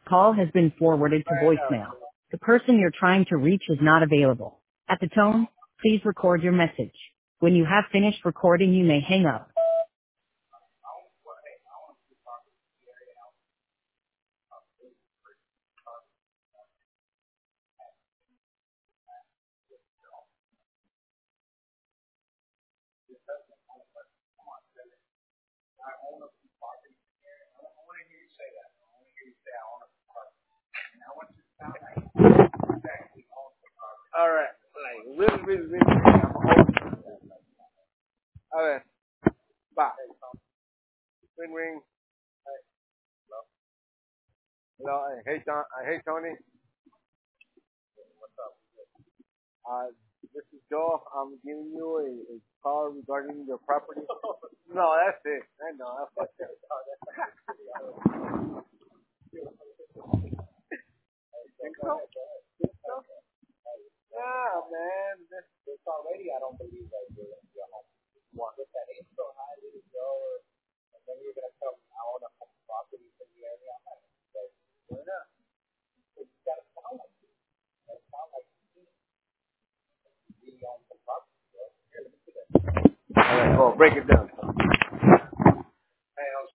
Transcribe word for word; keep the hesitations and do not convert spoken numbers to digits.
Call has been forwarded to voicemail. The person you're trying to reach is not available. At the tone, please record your message. When you have finished recording, you may hang up. All right, like really, really, really. I'm a whole. All right, bye. Ring, ring. Hello, hey, John. Uh, hey, Tony. Uh, this is Joe. I'm giving you a, a call regarding your property. No, that's it. I know. I fucked it. Think so? Yeah, man. This, this already. I don't believe that you're gonna be a home. One with that intro, how did it go? And then you're gonna tell me I own a home property in the area. I'm not gonna say, we're not. It's gotta sound like it. Sound like we own some property. All right, well, break it down.